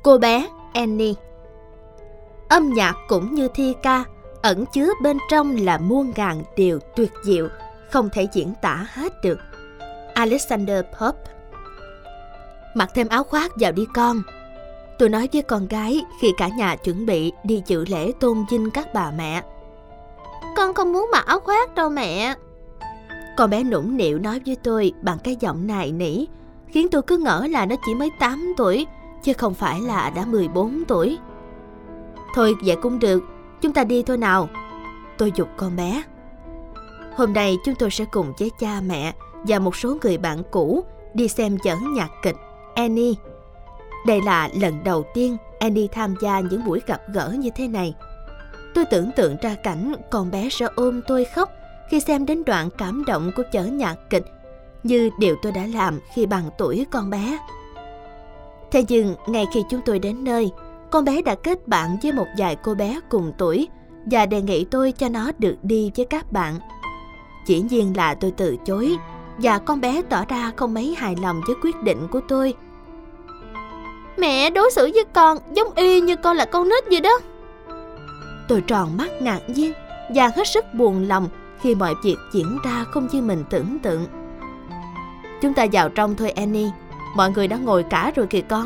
Cô bé Annie. Âm nhạc cũng như thi ca, ẩn chứa bên trong là muôn ngàn điều tuyệt diệu, không thể diễn tả hết được. Alexander Pope. Mặc thêm áo khoác vào đi con, tôi nói với con gái khi cả nhà chuẩn bị đi dự lễ tôn vinh các bà mẹ. Con không muốn mặc áo khoác đâu mẹ. Con bé nũng nịu nói với tôi bằng cái giọng nài nỉ, khiến tôi cứ ngỡ là nó chỉ mới 8 tuổi, chứ không phải là đã 14 tuổi. Thôi vậy cũng được, chúng ta đi thôi nào. Tôi giục con bé. Hôm nay chúng tôi sẽ cùng với cha mẹ và một số người bạn cũ đi xem vở nhạc kịch Annie. Đây là lần đầu tiên Annie tham gia những buổi gặp gỡ như thế này. Tôi tưởng tượng ra cảnh con bé sẽ ôm tôi khóc khi xem đến đoạn cảm động của vở nhạc kịch, như điều tôi đã làm khi bằng tuổi con bé. Thế nhưng ngay khi chúng tôi đến nơi, con bé đã kết bạn với một vài cô bé cùng tuổi và đề nghị tôi cho nó được đi với các bạn. Dĩ nhiên là tôi từ chối, và con bé tỏ ra không mấy hài lòng với quyết định của tôi. Mẹ đối xử với con giống y như con là con nít vậy đó. Tôi tròn mắt ngạc nhiên và hết sức buồn lòng khi mọi việc diễn ra không như mình tưởng tượng. Chúng ta vào trong thôi Annie, mọi người đã ngồi cả rồi kìa con.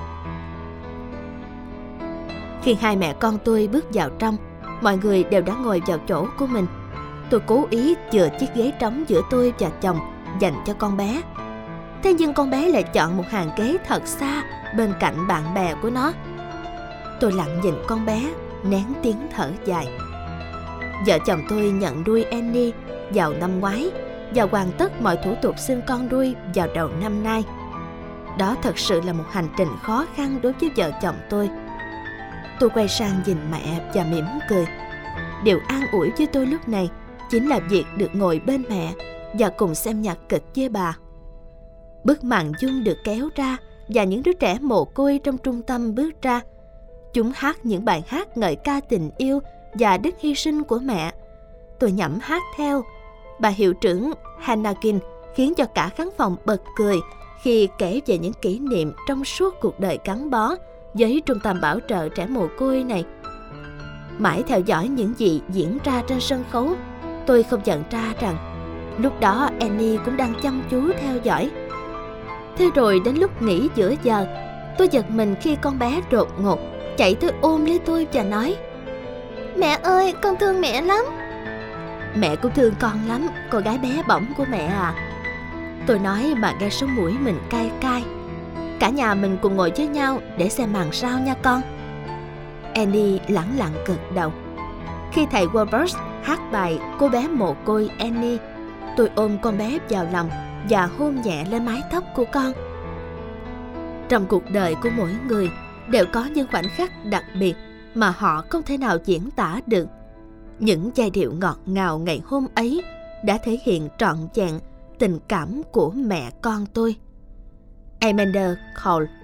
Khi hai mẹ con tôi bước vào trong, mọi người đều đã ngồi vào chỗ của mình. Tôi cố ý chừa chiếc ghế trống giữa tôi và chồng dành cho con bé. Thế nhưng con bé lại chọn một hàng ghế thật xa bên cạnh bạn bè của nó. Tôi lặng nhìn con bé, nén tiếng thở dài. Vợ chồng tôi nhận nuôi Annie vào năm ngoái và hoàn tất mọi thủ tục xin con nuôi vào đầu năm nay. Đó thật sự là một hành trình khó khăn đối với vợ chồng tôi. Tôi quay sang nhìn mẹ và mỉm cười. Điều an ủi với tôi lúc này chính là việc được ngồi bên mẹ và cùng xem nhạc kịch với bà. Bức màn dung được kéo ra và những đứa trẻ mồ côi trong trung tâm bước ra. Chúng hát những bài hát ngợi ca tình yêu và đức hy sinh của mẹ. Tôi nhẩm hát theo. Bà hiệu trưởng Hanakin khiến cho cả khán phòng bật cười khi kể về những kỷ niệm trong suốt cuộc đời gắn bó với trung tâm bảo trợ trẻ mồ côi này. Mãi theo dõi những gì diễn ra trên sân khấu, tôi không nhận ra rằng lúc đó Annie cũng đang chăm chú theo dõi. Thế rồi đến lúc nghỉ giữa giờ, tôi giật mình khi con bé đột ngột chạy tới ôm lấy tôi và nói: Mẹ ơi, con thương mẹ lắm. Mẹ cũng thương con lắm, cô gái bé bỏng của mẹ à. Tôi nói mà nghe sống mũi mình cay cay. Cả nhà mình cùng ngồi với nhau để xem màn sau nha con. Annie lẳng lặng gật đầu. Khi thầy Walbert hát bài Cô bé mồ côi Annie, tôi ôm con bé vào lòng và hôn nhẹ lên mái tóc của con. Trong cuộc đời của mỗi người đều có những khoảnh khắc đặc biệt mà họ không thể nào diễn tả được. Những giai điệu ngọt ngào ngày hôm ấy đã thể hiện trọn vẹn tình cảm của mẹ con tôi. Amanda Cole.